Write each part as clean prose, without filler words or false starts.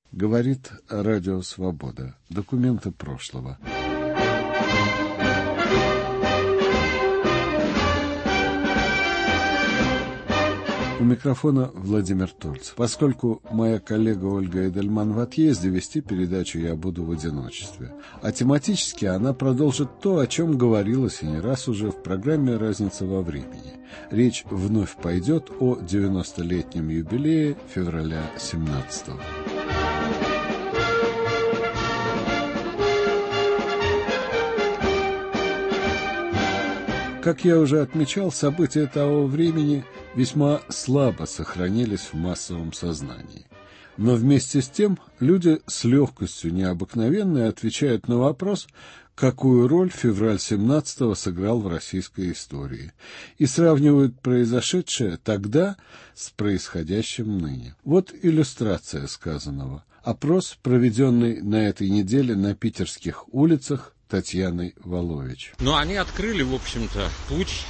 Говорит Радио Свобода. Документы прошлого. У микрофона Владимир Тольц. Поскольку моя коллега Ольга Эдельман в отъезде, вести передачу я буду в одиночестве. А тематически она продолжит то, о чем говорилось и не раз уже в программе «Разница во времени». Речь вновь пойдет о 90-летнем юбилее февраля 17-го. Как я уже отмечал, события того времени весьма слабо сохранились в массовом сознании. Но вместе с тем люди с легкостью необыкновенной отвечают на вопрос, какую роль февраль 17-го сыграл в российской истории, и сравнивают произошедшее тогда с происходящим ныне. Вот иллюстрация сказанного. Опрос, проведенный на этой неделе на питерских улицах, Татьяной Волович. Но они открыли, в общем-то, путь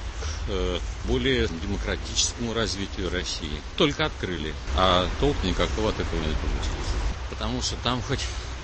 к более демократическому развитию России. Только открыли, а толку никакого от этого не получилось. Потому что там хоть,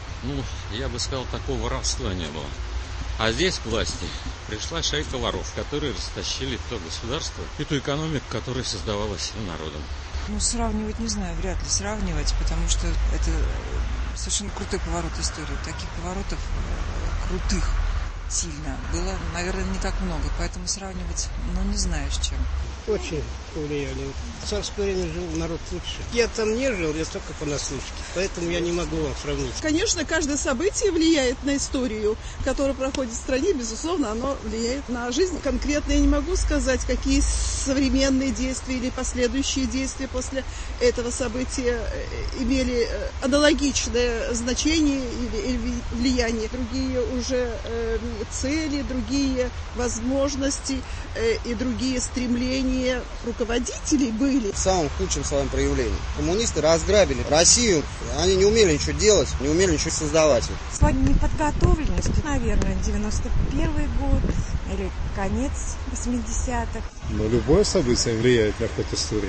я бы сказал, такого воровства не было. А здесь к власти пришла шайка воров, которые растащили то государство и ту экономику, которая создавалась всем народом. Сравнивать не знаю, вряд ли сравнивать, потому что это совершенно крутой поворот истории. Таких поворотов крутых сильно было, наверное, не так много, поэтому сравнивать, не знаю с чем. Очень повлияли. В царское время жил народ лучше. Я там не жил, я только понаслышке, поэтому я не могу вам сравнить. Конечно, каждое событие влияет на историю, которая проходит в стране, безусловно, оно влияет на жизнь. Конкретно я не могу сказать, какие современные действия или последующие действия после этого события имели аналогичное значение или влияние. Другие уже цели, другие возможности и другие стремления руководителей были. В самом худшем своем проявлении. Коммунисты разграбили Россию, они не умели ничего делать, не умели ничего создавать. С неподготовленностью, наверное, 91 год или конец 80-х. Любое событие влияет на ход истории.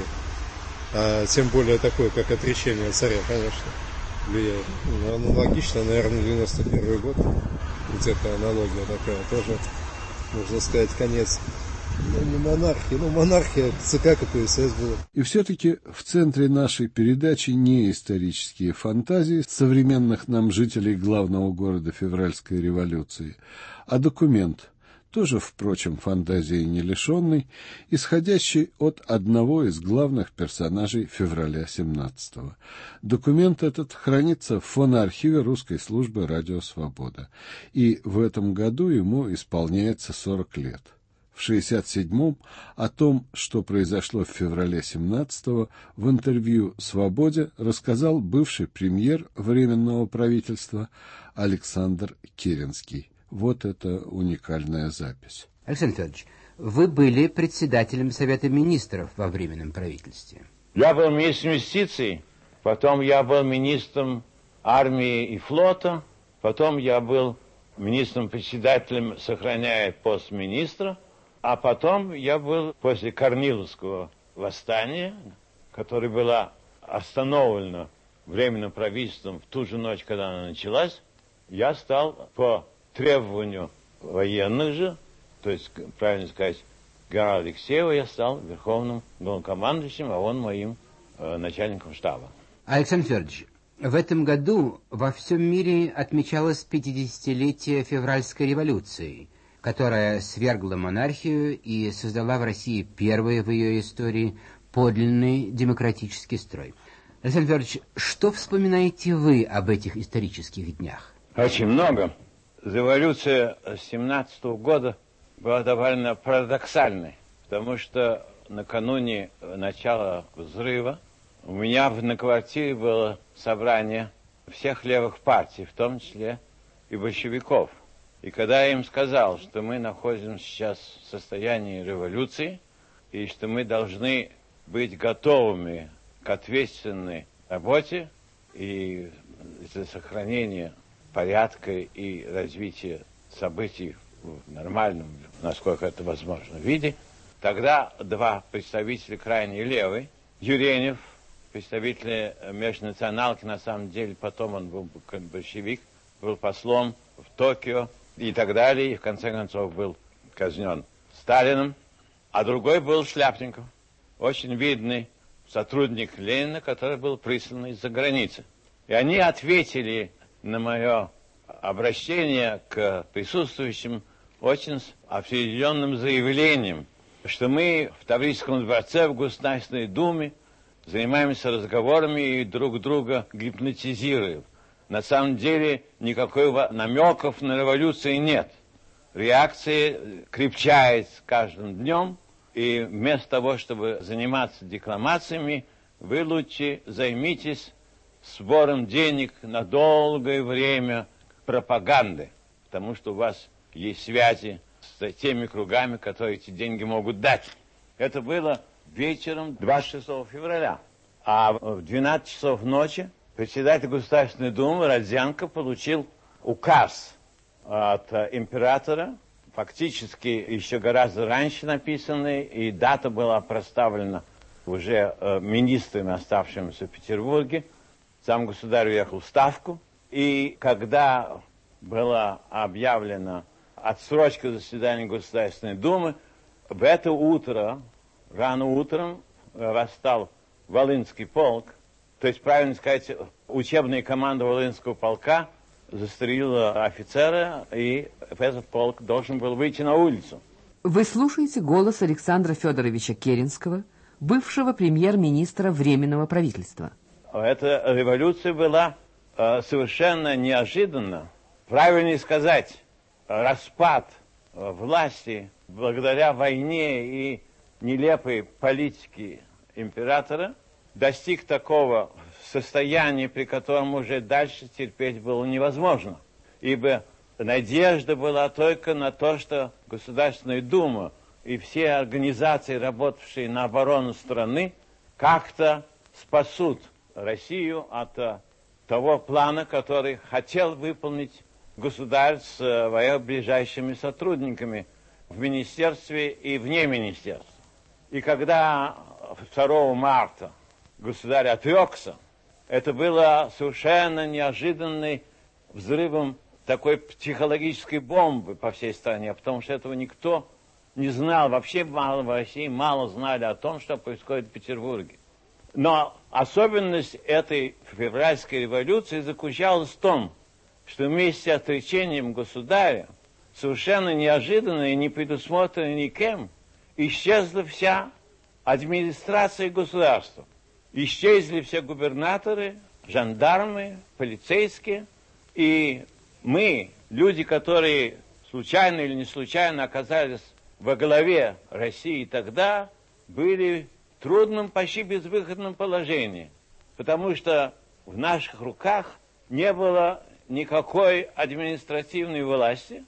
А тем более такое, как отречение царя, конечно, влияет. Аналогично, наверное, 91 год. Где-то аналогия такая тоже, можно сказать, конец. Не монархия, монархия ЦК КПСС была. И все-таки в центре нашей передачи не исторические фантазии современных нам жителей главного города февральской революции, а документ, тоже, впрочем, фантазии не лишенный, исходящий от одного из главных персонажей февраля 17-го. Документ этот хранится в фоноархиве русской службы «Радио Свобода», и в этом году ему исполняется 40 лет. В 1967-м о том, что произошло в феврале 17-го, в интервью «Свободе» рассказал бывший премьер Временного правительства Александр Керенский. Вот это уникальная запись. Александр Федорович, вы были председателем Совета министров во Временном правительстве. Я был министром юстиции, потом я был министром армии и флота, потом я был министром-председателем, сохраняя пост министра, а потом я был после Корниловского восстания, которое было остановлено Временным правительством в ту же ночь, когда оно началось, я стал по требованию военных же, то есть, правильно сказать, генерала Алексеева, я стал верховным главнокомандующим, а он моим начальником штаба. Александр Федорович, в этом году во всем мире отмечалось 50-летие февральской революции, которая свергла монархию и создала в России первый в ее истории подлинный демократический строй. Александр Федорович, что вспоминаете вы об этих исторических днях? Очень много. Революция 17-го года была довольно парадоксальной, потому что накануне начала взрыва у меня на квартире было собрание всех левых партий, в том числе и большевиков. И когда я им сказал, что мы находимся сейчас в состоянии революции, и что мы должны быть готовыми к ответственной работе и за сохранение порядка и развития событий в нормальном, насколько это возможно, виде, тогда два представителя крайней левой, Юренев представитель межнационалки, на самом деле, потом он был как большевик, был послом в Токио и так далее, и в конце концов был казнен Сталиным. А другой был Шляпников, очень видный сотрудник Ленина, который был прислан из-за границы. И они ответили на мое обращение к присутствующим очень определенным заявлением, что мы в Таврическом дворце, в Государственной Думе занимаемся разговорами и друг друга гипнотизируем. На самом деле никакого намеков на революцию нет. Реакция крепчает с каждым днем, и вместо того, чтобы заниматься декламациями, вы лучше займитесь сбором денег на долгое время пропаганды, потому что у вас есть связи с теми кругами, которые эти деньги могут дать. Это было вечером 26 февраля. А в 12 часов ночи председатель Государственной Думы Родзянко получил указ от императора, фактически еще гораздо раньше написанный, и дата была проставлена уже министрами, оставшимися в Петербурге. Сам государь уехал в Ставку, и когда была объявлена отсрочка заседания Государственной Думы, в это утро, рано утром, восстал Волынский полк, то есть, правильно сказать, учебная команда Волынского полка застрелила офицера, и этот полк должен был выйти на улицу. Вы слушаете голос Александра Федоровича Керенского, бывшего премьер-министра Временного правительства. Эта революция была совершенно неожиданна. Правильнее сказать, распад власти благодаря войне и нелепой политике императора достиг такого состояния, при котором уже дальше терпеть было невозможно. Ибо надежда была только на то, что Государственная Дума и все организации, работавшие на оборону страны, как-то спасут Россию от того плана, который хотел выполнить государь с своими ближайшими сотрудниками в министерстве и вне министерства. И когда 2 марта государь отрекся, это было совершенно неожиданным взрывом такой психологической бомбы по всей стране, потому что этого никто не знал. Вообще мало в России мало знали о том, что происходит в Петербурге. Но особенность этой февральской революции заключалась в том, что вместе с отречением государя совершенно неожиданно и не предусмотрено никем исчезла вся администрация государства. Исчезли все губернаторы, жандармы, полицейские. И мы, люди, которые случайно или не случайно оказались во главе России тогда, были в трудном, почти безвыходном положении. Потому что в наших руках не было никакой административной власти.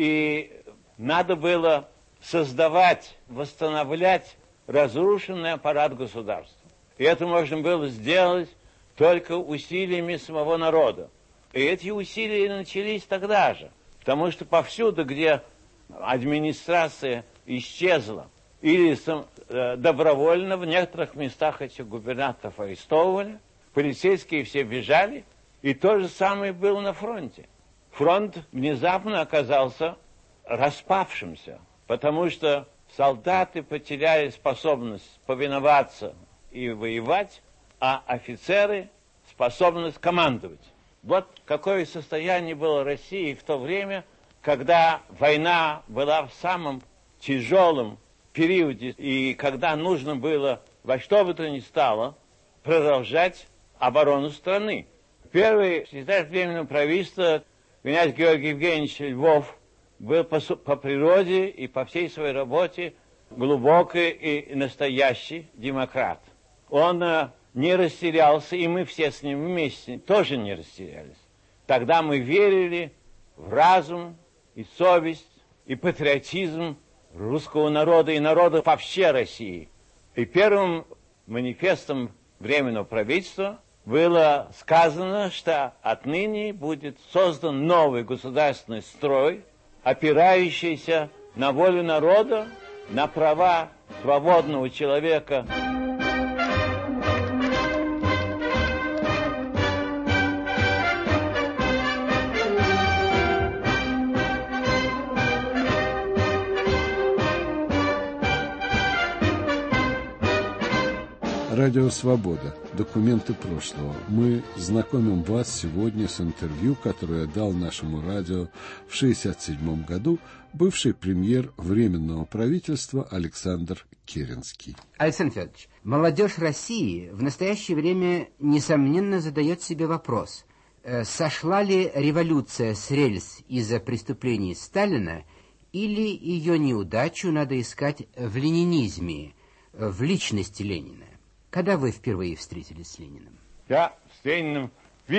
И надо было создавать, восстанавливать разрушенный аппарат государства. И это можно было сделать только усилиями самого народа. И эти усилия начались тогда же. Потому что повсюду, где администрация исчезла, или добровольно в некоторых местах этих губернаторов арестовывали, полицейские все бежали, и то же самое было на фронте. Фронт внезапно оказался распавшимся, потому что солдаты потеряли способность повиноваться и воевать, а офицеры способность командовать. Вот какое состояние было России в то время, когда война была в самом тяжелом периоде, и когда нужно было во что бы то ни стало продолжать оборону страны. Первый секретарь Временного правительства, князь Георгий Евгеньевич Львов, был по природе и по всей своей работе глубокий и настоящий демократ. Он не растерялся, и мы все с ним вместе тоже не растерялись. Тогда мы верили в разум и совесть, и патриотизм русского народа и народа вообще России. И первым манифестом Временного правительства было сказано, что отныне будет создан новый государственный строй, опирающийся на волю народа, на права свободного человека. Радио «Свобода. Документы прошлого». Мы знакомим вас сегодня с интервью, которое дал нашему радио в 1967 году бывший премьер Временного правительства Александр Керенский. Александр Федорович, молодежь России в настоящее время, несомненно, задает себе вопрос, сошла ли революция с рельс из-за преступлений Сталина, или ее неудачу надо искать в ленинизме, в личности Ленина? Когда вы впервые встретились с Лениным? Я с Лениным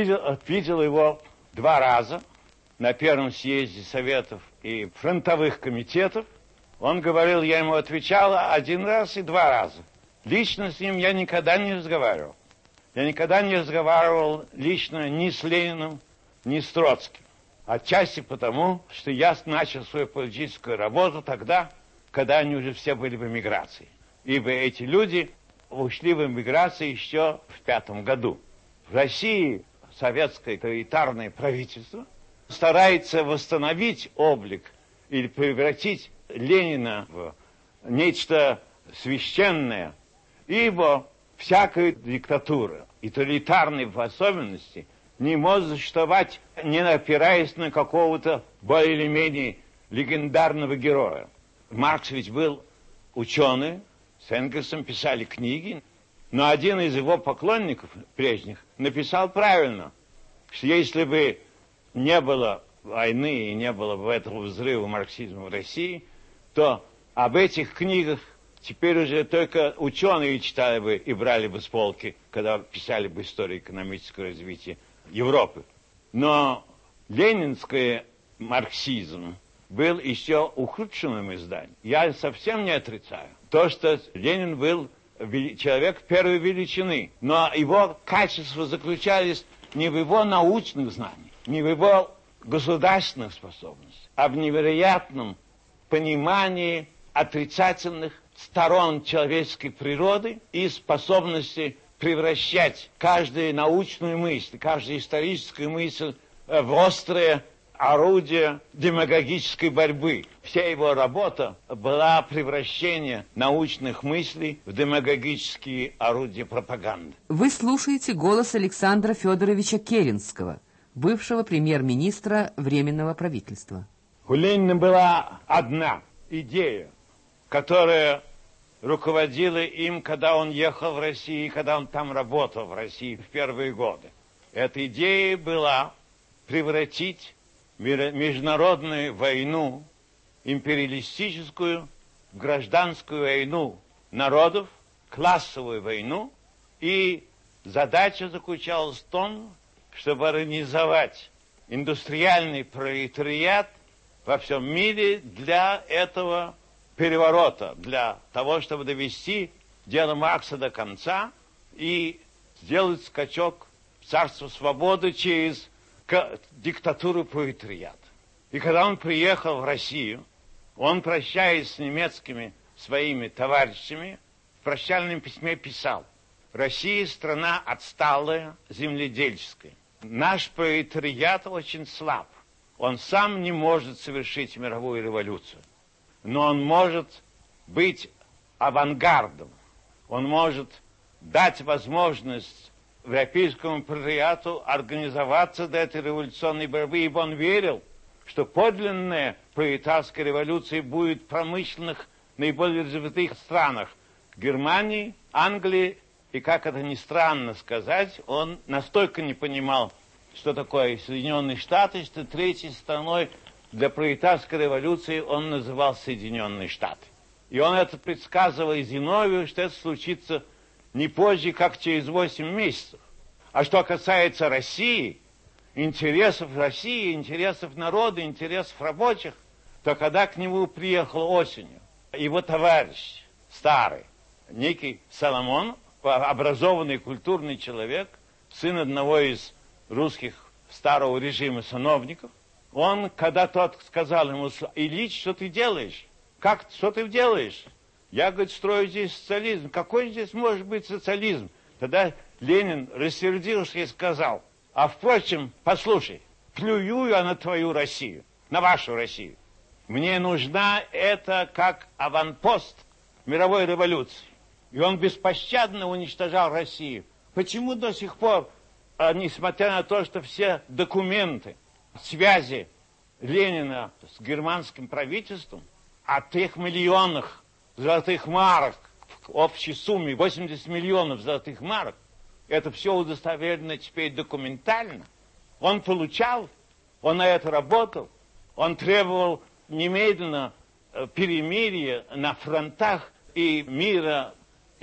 видел его 2 раза на первом съезде Советов и фронтовых комитетов. Он говорил, я ему отвечал 1 раз и 2 раза. Лично с ним я никогда не разговаривал. Я никогда не разговаривал лично ни с Лениным, ни с Троцким. Отчасти потому, что я начал свою политическую работу тогда, когда они уже все были в эмиграции. Ибо эти люди ушли в эмиграцию еще в 1905 году. В России советское тоталитарное правительство старается восстановить облик или превратить Ленина в нечто священное, ибо всякая диктатура, и тоталитарная в особенности, не может существовать, не опираясь на какого-то более или менее легендарного героя. Маркс ведь был ученый, с Энгельсом писали книги, но один из его поклонников прежних написал правильно, что если бы не было войны и не было бы этого взрыва марксизма в России, то об этих книгах теперь уже только ученые читали бы и брали бы с полки, когда писали бы историю экономического развития Европы. Но ленинский марксизм был еще ухудшенным изданием. Я совсем не отрицаю то, что Ленин был человек первой величины, но его качества заключались не в его научных знаниях, не в его государственных способностях, а в невероятном понимании отрицательных сторон человеческой природы и способности превращать каждую научную мысль, каждую историческую мысль в острое орудие демагогической борьбы. Вся его работа была превращение научных мыслей в демагогические орудия пропаганды. Вы слушаете голос Александра Федоровича Керенского, бывшего премьер-министра Временного правительства. У Ленина была одна идея, которая руководила им, когда он ехал в Россию, когда он там работал в России в первые годы. Эта идея была превратить международную войну, империалистическую, в гражданскую войну народов, классовую войну, и задача заключалась в том, чтобы организовать индустриальный пролетариат во всем мире для этого переворота, для того, чтобы довести дело Маркса до конца и сделать скачок в царство свободы через диктатуру пролетариата. И когда он приехал в Россию, он, прощаясь с немецкими своими товарищами, в прощальном письме писал: «Россия страна отсталая, земледельческая. Наш пролетариат очень слаб. Он сам не может совершить мировую революцию. Но он может быть авангардом. Он может дать возможность европейскому пролетариату организоваться для этой революционной борьбы, ибо он верил, что подлинная пролетарская революция будет в промышленных, наиболее развитых странах Германии, Англии, и, как это ни странно сказать, он настолько не понимал, что такое Соединенные Штаты, что третьей страной для пролетарской революции он называл Соединенные Штаты. И он это предсказывал Зиновию, что это случится не позже, как через 8 месяцев. А что касается России, интересов России, интересов народа, интересов рабочих, то когда к нему приехал осенью его товарищ, старый, некий Соломон, образованный культурный человек, сын одного из русских старого режима сановников, он, когда тот сказал ему: «Ильич, что ты делаешь? Что ты делаешь?» «Я, говорит, строю здесь социализм». «Какой здесь может быть социализм?» Тогда Ленин рассердился и сказал: «А впрочем, послушай, плюю я на твою Россию, на вашу Россию. Мне нужна это как аванпост мировой революции. И он беспощадно уничтожал Россию. Почему до сих пор, несмотря на то, что все документы, связи Ленина с германским правительством о 3 миллионах золотых марок, в общей сумме 80 миллионов золотых марок, это все удостоверено теперь документально. Он получал, он на это работал, он требовал немедленно перемирия на фронтах и мира,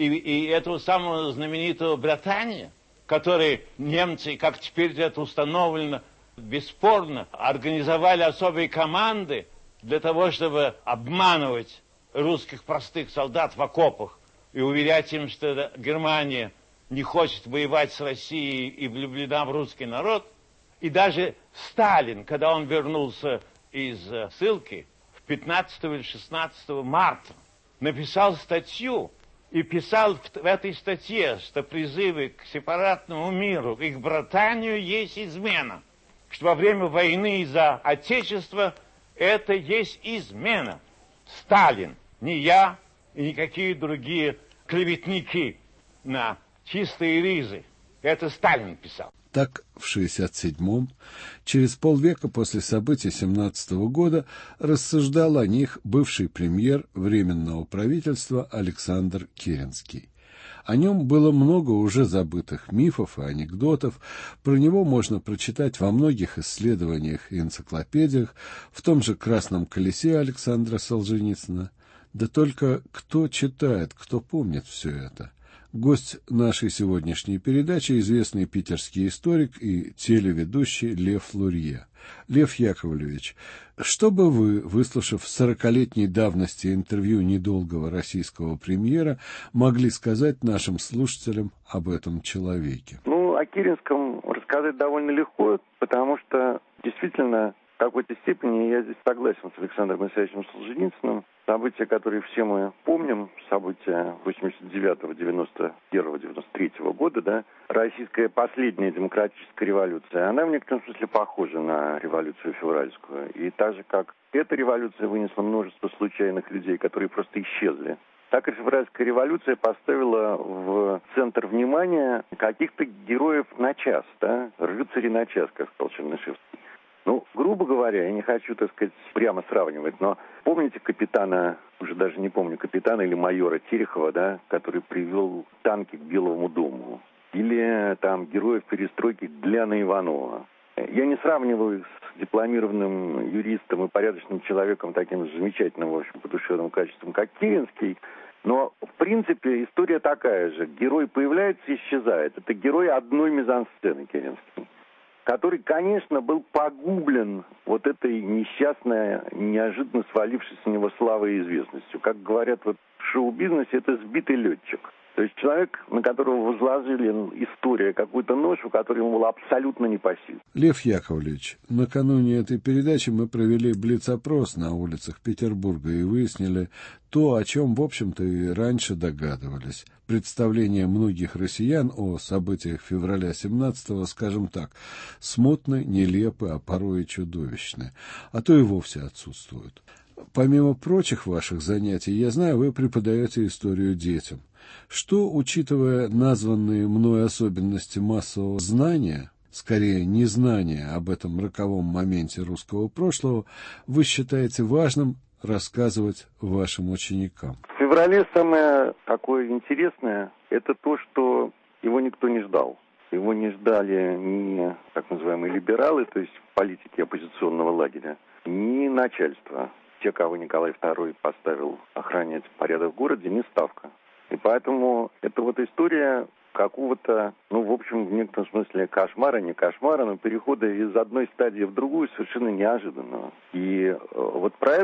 и этого самого знаменитого Британии, который немцы, как теперь это установлено, бесспорно, организовали особые команды для того, чтобы обманывать русских простых солдат в окопах и уверять им, что Германия не хочет воевать с Россией и влюблена в русский народ. И даже Сталин, когда он вернулся из ссылки в 15 или 16 марта, написал статью и писал в этой статье, что призывы к сепаратному миру и к братанию есть измена, что во время войны за Отечество это есть измена. Сталин, не я и никакие другие клеветники на чистые ризы. Это Сталин писал. Так, в 1967-м, через полвека после событий 1917 года, рассуждал о них бывший премьер Временного правительства Александр Керенский. О нем было много уже забытых мифов и анекдотов, про него можно прочитать во многих исследованиях и энциклопедиях, в том же «Красном колесе» Александра Солженицына. Да только кто читает, кто помнит все это? Гость нашей сегодняшней передачи – известный питерский историк и телеведущий Лев Лурье. Лев Яковлевич, что бы вы, выслушав 40-летней давности интервью недолгого российского премьера, могли сказать нашим слушателям об этом человеке? О Керенском рассказать довольно легко, потому что действительно в какой-то степени я здесь согласен с Александром Исаевичем Солженицыным. События, которые все мы помним, события 89-го, 91-го, 93-го года, да, российская последняя демократическая революция, она в некотором смысле похожа на революцию февральскую. И так же, как эта революция вынесла множество случайных людей, которые просто исчезли, так и февральская революция поставила в центр внимания каких-то героев на час, да, рыцарей на час, как сказал Чернышевский. Грубо говоря, я не хочу, так сказать, прямо сравнивать, но помните капитана, уже даже не помню, капитана или майора Терехова, да, который привел танки к Белому дому? Или там героев перестройки Гляна Иванова. Я не сравниваю их с дипломированным юристом и порядочным человеком, таким замечательным, в общем, по душевным качествам, как Керенский, но, в принципе, история такая же. Герой появляется и исчезает. Это герой одной мизансцены Керенский, который, конечно, был погублен вот этой несчастной, неожиданно свалившейся на него славой и известностью. Как говорят в шоу-бизнесе, это сбитый летчик. То есть человек, на которого возложили история какую-то ношу, которая ему была абсолютно не по силе. Лев Яковлевич, накануне этой передачи мы провели блиц-опрос на улицах Петербурга и выяснили то, о чем, в общем-то, и раньше догадывались. Представление многих россиян о событиях февраля 17-го, скажем так, смутны, нелепы, а порой и чудовищны, а то и вовсе отсутствуют. Помимо прочих ваших занятий, я знаю, вы преподаете историю детям. Что, учитывая названные мной особенности массового знания, скорее незнания об этом роковом моменте русского прошлого, вы считаете важным рассказывать вашим ученикам? В феврале самое такое интересное – это то, что его никто не ждал. Его не ждали ни так называемые либералы, то есть политики оппозиционного лагеря, ни начальство. Те, кого Николай II поставил охранять порядок в городе, не Ставка. И поэтому это вот история какого-то, в общем, в некотором смысле кошмара, не кошмара, но перехода из одной стадии в другую совершенно неожиданного. И вот про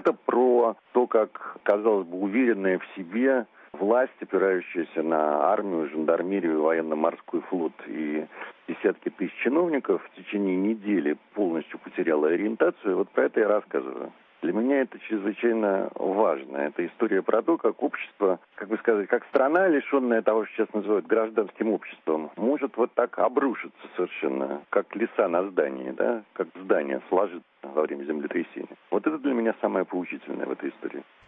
то, как, казалось бы, уверенная в себе власть, опирающаяся на армию, жандармерию, военно-морской флот и десятки тысяч чиновников в течение недели полностью потеряла ориентацию, вот про это я рассказываю. Для меня это чрезвычайно важно. Это история про то, как общество, как страна, лишенная того, что сейчас называют гражданским обществом, может вот так обрушиться совершенно, как леса на здании, да, как здание сложится во время землетрясения. Вот это для меня самое поучительное в этой истории.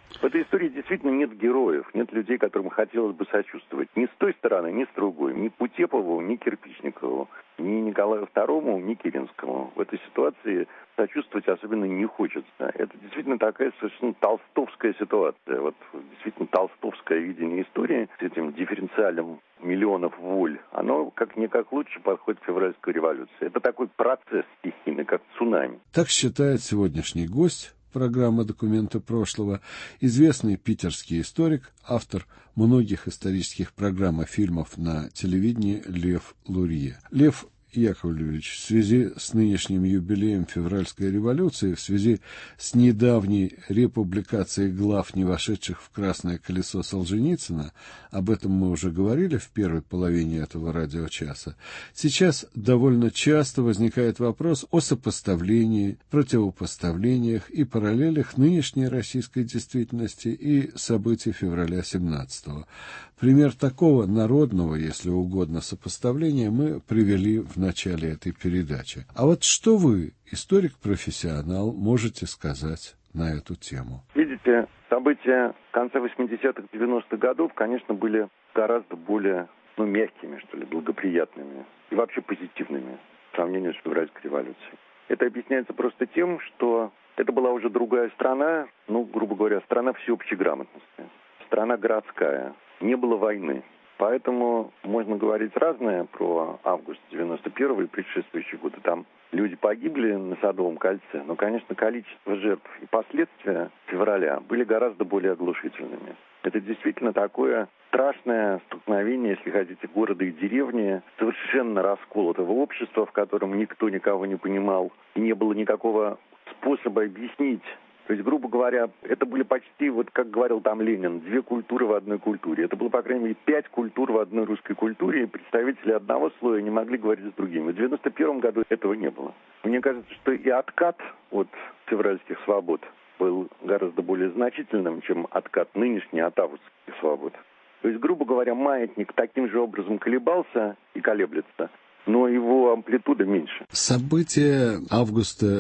В этой истории действительно нет героев, нет людей, которым хотелось бы сочувствовать. Ни с той стороны, ни с другой. Ни Путепову, ни Кирпичникову, ни Николаю II, ни Керенскому. В этой ситуации сочувствовать особенно не хочется. Это действительно такая совершенно толстовская ситуация. Вот действительно толстовское видение истории с этим дифференциалем миллионов воль, оно как-никак лучше подходит к февральской революции. Это такой процесс стихийный, как цунами. Так считает сегодняшний гость программы «Документы прошлого», известный питерский историк, автор многих исторических программ и фильмов на телевидении Лев Лурье. Лев Яковлевич, в связи с нынешним юбилеем февральской революции, в связи с недавней републикацией глав, не вошедших в красное колесо Солженицына, об этом мы уже говорили в первой половине этого радиочаса, сейчас довольно часто возникает вопрос о сопоставлении, противопоставлениях и параллелях нынешней российской действительности и событий февраля 17-го. Пример такого народного, если угодно, сопоставления мы привели в начале этой передачи. А вот что вы, историк-профессионал, можете сказать на эту тему? Видите, события конца 80-х, 90-х годов, конечно, были гораздо более, мягкими, что ли, благоприятными и вообще позитивными в сравнении с февральской революцией. Это объясняется просто тем, что это была уже другая страна, грубо говоря, страна всеобщей грамотности, страна городская. Не было войны. Поэтому можно говорить разное про август 91-го и предшествующие годы. Там люди погибли на Садовом кольце, но, конечно, количество жертв и последствия февраля были гораздо более оглушительными. Это действительно такое страшное столкновение, если хотите, города и деревни, совершенно расколотого общества, в котором никто никого не понимал, и не было никакого способа объяснить. То есть, грубо говоря, это были почти, как говорил там Ленин, 2 культуры в одной культуре. Это было, по крайней мере, 5 культур в одной русской культуре, и представители одного слоя не могли говорить с другими. В 91 году этого не было. Мне кажется, что и откат от февральских свобод был гораздо более значительным, чем откат нынешний от августовских свобод. То есть, грубо говоря, маятник таким же образом колебался и колеблется, но его амплитуда меньше. События августа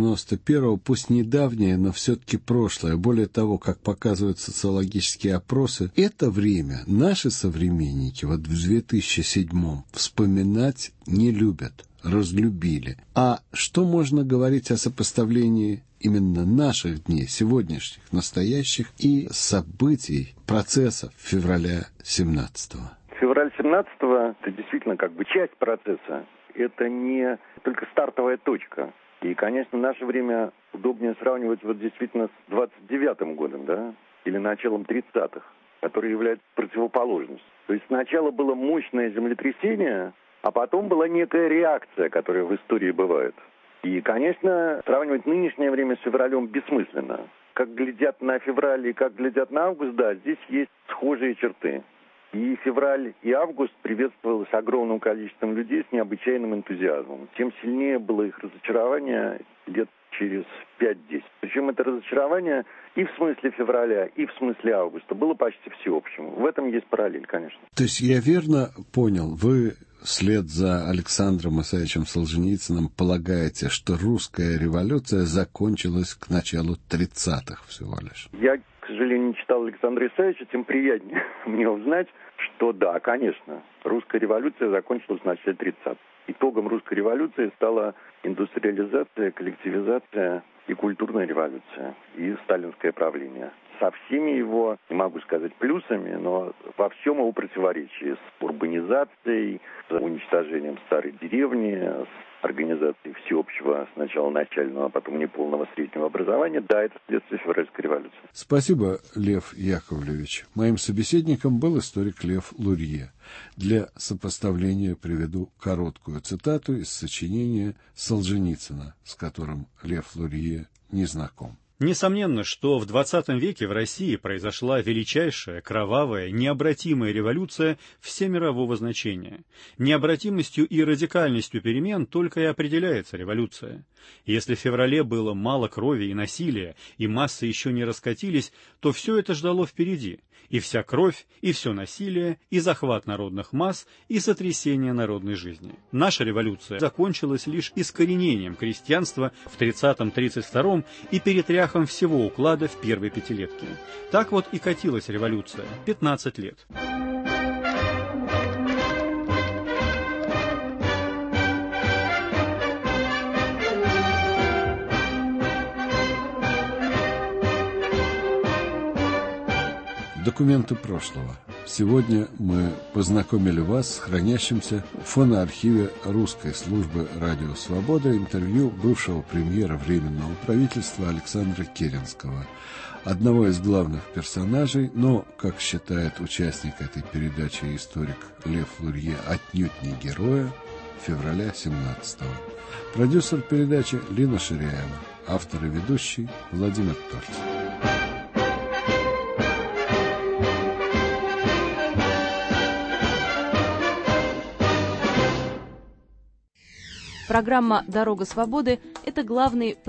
91-го, пусть недавнее, но все-таки прошлое. Более того, как показывают социологические опросы, это время наши современники в 2007-м вспоминать не любят, разлюбили. А что можно говорить о сопоставлении именно наших дней, сегодняшних, настоящих и событий, процессов февраля 17-го? Февраль 17-го – это действительно часть процесса. Это не только стартовая точка. И, конечно, в наше время удобнее сравнивать действительно с 29-м годом, или началом 30-х, который является противоположностью. То есть сначала было мощное землетрясение, а потом была некая реакция, которая в истории бывает. И, конечно, сравнивать нынешнее время с февралем бессмысленно. Как глядят на февраль и как глядят на август, здесь есть схожие черты. И февраль, и август приветствовалось огромным количеством людей с необычайным энтузиазмом. Тем сильнее было их разочарование лет через 5-10. Причем это разочарование и в смысле февраля, и в смысле августа было почти всеобщим. В этом есть параллель, конечно. То есть я верно понял, вы вслед за Александром Исаевичем Солженицыным полагаете, что русская революция закончилась к началу 30-х всего лишь? Я, к сожалению, не читал Александра Исаевича, тем приятнее мне узнать, что да, конечно, русская революция закончилась в начале 30-х. Итогом русской революции стала индустриализация, коллективизация и культурная революция, и сталинское правление. Со всеми его, не могу сказать плюсами, но во всем его противоречии. С урбанизацией, с уничтожением старой деревни, с организацией всеобщего сначала начального, а потом неполного среднего образования. Да, это следствие февральской революции. Спасибо, Лев Яковлевич. Моим собеседником был историк Лев Лурье. Для сопоставления приведу короткую цитату из сочинения Солженицына, с которым Лев Лурье не знаком. Несомненно, что в XX веке в России произошла величайшая, кровавая, необратимая революция всемирового значения. Необратимостью и радикальностью перемен только и определяется революция. Если в феврале было мало крови и насилия, и массы еще не раскатились, то все это ждало впереди. И вся кровь, и все насилие, и захват народных масс, и сотрясение народной жизни. Наша революция закончилась лишь искоренением крестьянства в 30-32 и перетряхом всего уклада в первой пятилетке. Так вот и катилась революция 15 лет. Документы прошлого. Сегодня мы познакомили вас с хранящимся в фоноархиве русской службы «Радио Свобода» интервью бывшего премьера Временного правительства Александра Керенского, одного из главных персонажей, но, как считает участник этой передачи и историк Лев Лурье, отнюдь не героя, февраля 17-го. Продюсер передачи Лина Ширяева, автор и ведущий Владимир Тортьев. Программа «Дорога свободы» — это главный